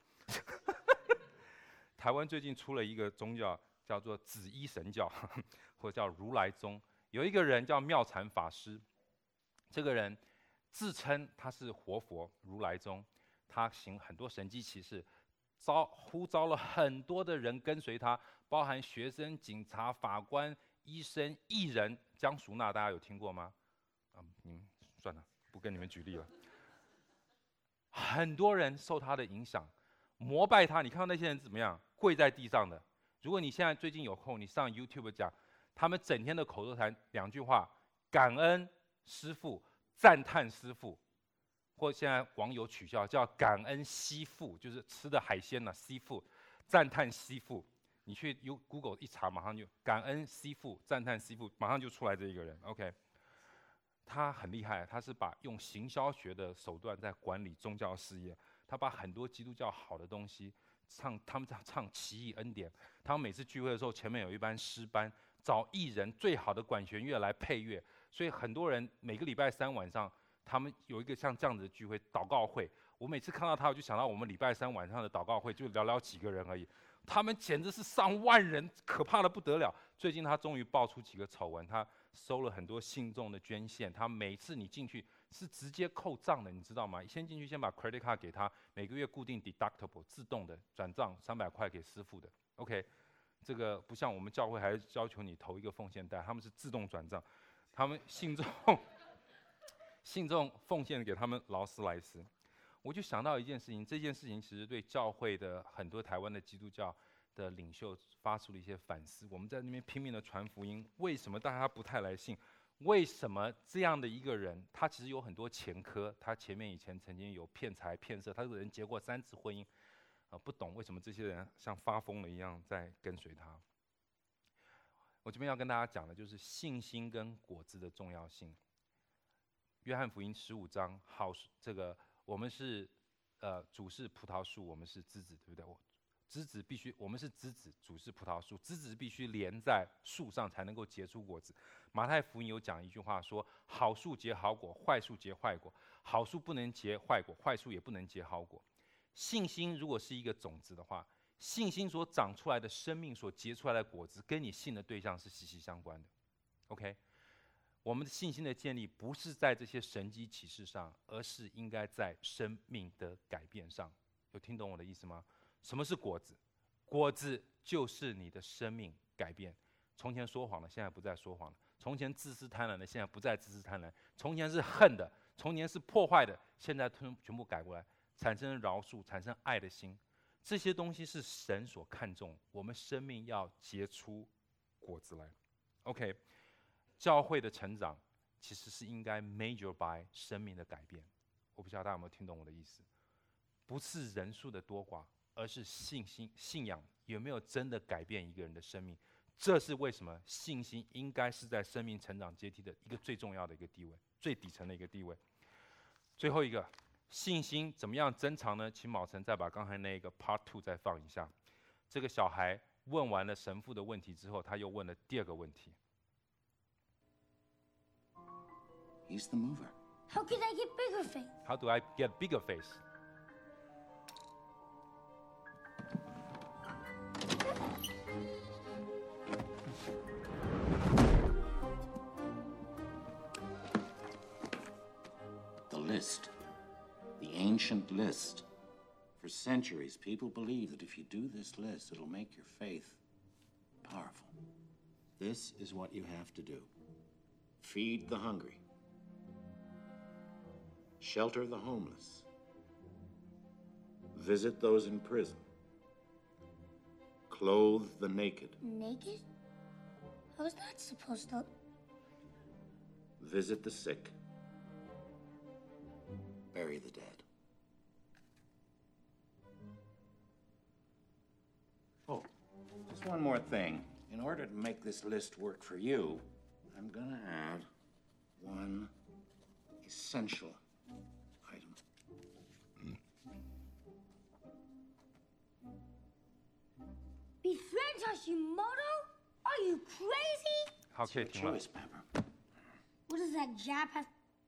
台湾最近出了一个宗教，叫做紫衣神教，或叫如来宗。有一个人叫妙禅法师，这个人自称他是活佛如来宗，他行很多神迹奇事，呼召了很多的人跟随他，包含学生、警察、法官、医生、艺人。江淑娜大家有听过吗？算了，不跟你们举例了。很多人受他的影响，膜拜他。你看到那些人怎么样？跪在地上的。如果你现在最近有空，你上 YouTube 讲，他们整天的口头禅2句话：感恩师父，赞叹师父。或现在网友取笑叫感恩西父，就是吃的海鲜呢、西父，赞叹西父。你去 Google 一查，马上就感恩西父，赞叹西父，马上就出来这一个人。OK， 他很厉害，他是用行销学的手段在管理宗教事业。他把很多基督教好的东西他们唱奇异恩典。他们每次聚会的时候，前面有一班诗班，找艺人最好的管弦乐来配乐。所以很多人每个礼拜3晚上。他们有一个像这样子的聚会，祷告会。我每次看到他，我就想到我们礼拜3晚上的祷告会，就寥寥几个人而已。他们简直是上万人，可怕的不得了。最近他终于爆出几个丑闻，他收了很多信众的捐献。他每次你进去是直接扣账的，你知道吗？先进去先把 credit card 给他，每个月固定 deductible 自动的转账300块给师父的。OK， 这个不像我们教会还要求你投一个奉献袋，他们是自动转账。他们信众奉献给他们劳斯莱斯。我就想到一件事情，这件事情其实对教会的很多台湾的基督教的领袖发出了一些反思。我们在那边拼命的传福音，为什么大家不太来信？为什么这样的一个人，他其实有很多前科，他前面以前曾经有骗财骗色，他这个人结过3次婚姻，不懂为什么这些人像发疯了一样在跟随他。我这边要跟大家讲的就是信心跟果子的重要性。约翰福音15章，这个我们是主是葡萄树，我们是枝子，对不对？枝子必须，我们是枝子，主是葡萄树，枝子必须连在树上才能够结出果子。马太福音有讲一句话说：好树结好果，坏树结坏果。好树不能结坏果，坏树也不能结好果。信心如果是一个种子的话，信心所长出来的生命所结出来的果子，跟你信的对象是息息相关的。OK。我们的信心的建立不是在这些神迹奇事上，而是应该在生命的改变上。有听懂我的意思吗？什么是果子？果子就是你的生命改变。从前说谎的，现在不再说谎了；从前自私贪婪的，现在不再自私贪婪；从前是恨的，从前是破坏的，现在全部改过来，产生饶恕，产生爱的心。这些东西是神所看重，我们生命要结出果子来。OK。教会的成长其实是应该 measure by 生命的改变。我不知道大家有没有听懂我的意思？不是人数的多寡，而是信仰有没有真的改变一个人的生命。这是为什么信心应该是在生命成长阶梯的一个最重要的一个地位，最底层的一个地位。最后一个，信心怎么样增长呢？请卯成再把刚才那个 Part 2再放一下。这个小孩问完了神父的问题之后，他又问了第2个问题。 He's the mover. How can I get bigger faith? How do I get bigger faith? The list. The ancient list. For centuries, people believe that if you do this list, it'll make your faith powerful. This is what you have to do. Feed the hungry. Shelter the homeless. Visit those in prison. Clothe the naked. Naked? How is that supposed to? Visit the sick. Bury the dead. Oh, just one more thing. In order to make this list work for you, I'm gonna add one essential item. Hashimoto? Are you crazy? 好， It's 可以 your 停了。 choice, Pepper. What does that Jap have?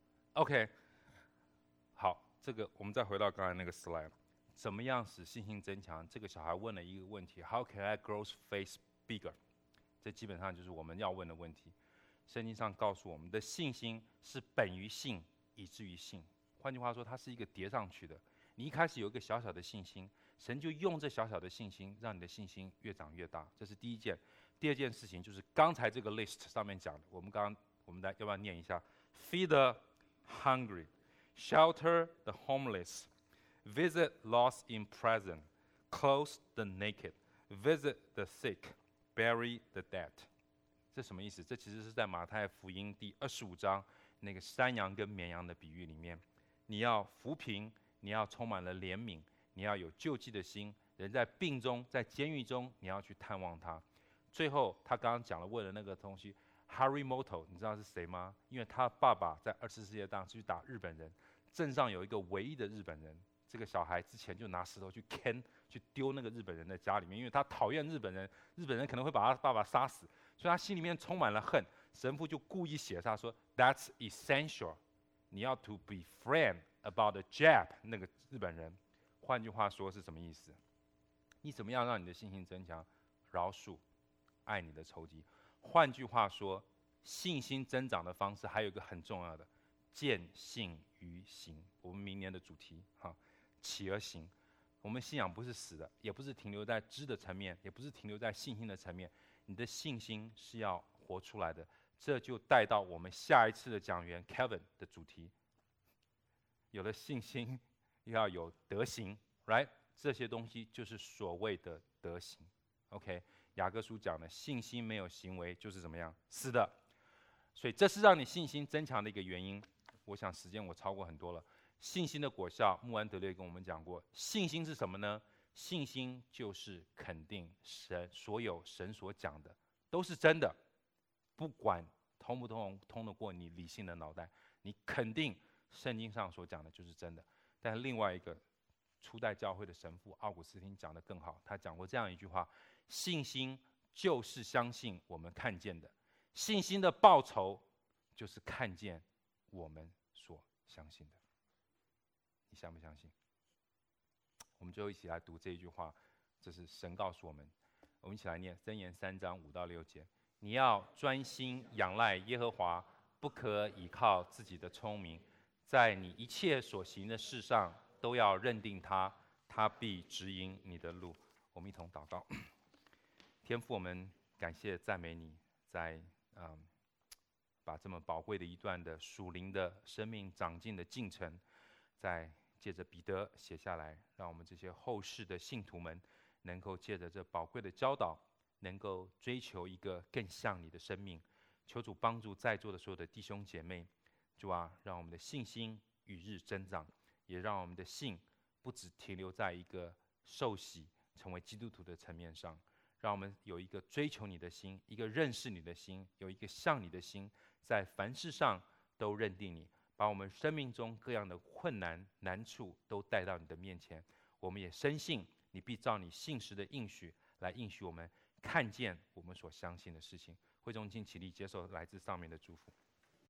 OK， 好，这个我们再回到刚才那个 slide， 怎么样使信心增强？这个小孩问了一个问题 ：How can I grow faith bigger？ 这基本上就是我们要问的问题。圣经上告诉我们的信心是本于信，以至于信。换句话说，它是一个叠上去的。你一开始有一个小小的信心，神就用这小小的信心，让你的信心越长越大。这是第一件。第二件事情就是刚才这个 list 上面讲的，我们来要不要念一下 ？Feed the hungry, shelter the homeless, visit lost in prison, clothe the naked, visit the sick, bury the dead。这什么意思？这其实是在马太福音第25章那个山羊跟绵羊的比喻里面，你要扶贫，你要充满了怜悯，你要有救济的心。人在病中，在监狱中，你要去探望他。最后，他刚刚讲了，为了那个东西 ，Harimoto， 你知道是谁吗？因为他爸爸在2次世界大战去打日本人，镇上有一个唯一的日本人，这个小孩之前就拿石头去去丢那个日本人的家里面，因为他讨厌日本人，日本人可能会把他爸爸杀死，所以他心里面充满了恨。神父就故意写上说 ，That's essential， 你要 to befriend about the Jap 那个日本人。换句话说是什么意思？你怎么样让你的信心增强？饶恕。爱你的仇敌。换句话说，信心增长的方式还有一个很重要的，见信于行。我们明年的主题哈，起而行。我们信仰不是死的，也不是停留在知的层面，也不是停留在信心的层面。你的信心是要活出来的。这就带到我们下一次的讲员 Kevin 的主题。有了信心，要有德行 ，right？ 这些东西就是所谓的德行。OK。雅各书讲的，信心没有行为就是怎么样？死的。所以这是让你信心增强的一个原因。我想时间我超过很多了。信心的果效，穆安德烈跟我们讲过，信心是什么呢？信心就是肯定所有神所讲的都是真的，不管通不通得过你理性的脑袋，你肯定圣经上所讲的就是真的。但另外一个初代教会的神父奥古斯丁讲得更好，他讲过这样一句话。信心就是相信我们看见的，信心的报酬就是看见我们所相信的。你相不相信？我们最后一起来读这一句话，这是神告诉我们。我们一起来念箴言3章5到6节：你要专心仰赖耶和华，不可倚靠自己的聪明，在你一切所行的事上都要认定他，他必指引你的路。我们一同祷告。天父，我们感谢赞美你，在把这么宝贵的一段的属灵的生命长进的进程，在借着彼得写下来，让我们这些后世的信徒们能够借着这宝贵的教导，能够追求一个更像你的生命。求主帮助在座的所有的弟兄姐妹，主啊，让我们的信心与日增长，也让我们的信不只停留在一个受洗成为基督徒的层面上。让我们有一个追求你的心，一个认识你的心，有一个像你的心，在凡事上都认定你，把我们生命中各样的困难难处都带到你的面前。我们也深信你必照你信实的应许来应许我们看见我们所相信的事情。会众请起立，接受来自上面的祝福。